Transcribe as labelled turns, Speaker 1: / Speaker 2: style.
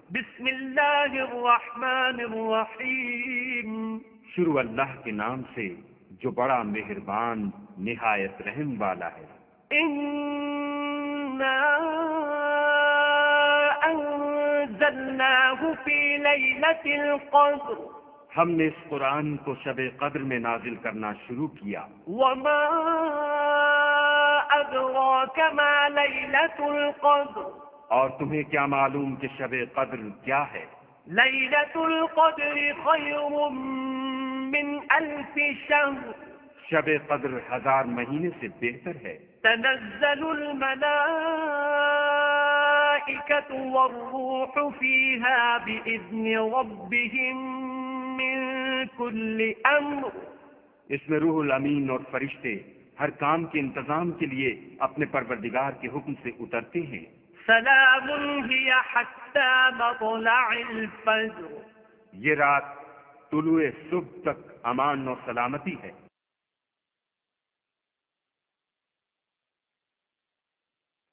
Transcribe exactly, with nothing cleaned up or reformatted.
Speaker 1: بسم اللہ الرحمن الرحیم،
Speaker 2: شروع اللہ کے نام سے جو بڑا مہربان نہایت رحم والا ہے۔
Speaker 1: انا انزلناہ فی لیلۃ القدر،
Speaker 2: ہم نے اس قرآن کو شب قدر میں نازل کرنا شروع کیا۔
Speaker 1: وما ادراک ما لیلۃ القدر،
Speaker 2: اور تمہیں کیا معلوم کہ شب قدر کیا ہے؟
Speaker 1: لیلۃ القدر خیر من الف شہر،
Speaker 2: شب قدر ہزار مہینے سے بہتر ہے۔
Speaker 1: تنزل الملائکۃ والروح فیہا بإذن ربہم من کل امر،
Speaker 2: اس میں روح الامین اور فرشتے ہر کام کے انتظام کے لیے اپنے پروردگار کے حکم سے اترتے ہیں۔
Speaker 1: سلام ہی حتی مطلع الفجر،
Speaker 2: یہ رات طلوع صبح تک امان اور سلامتی ہے۔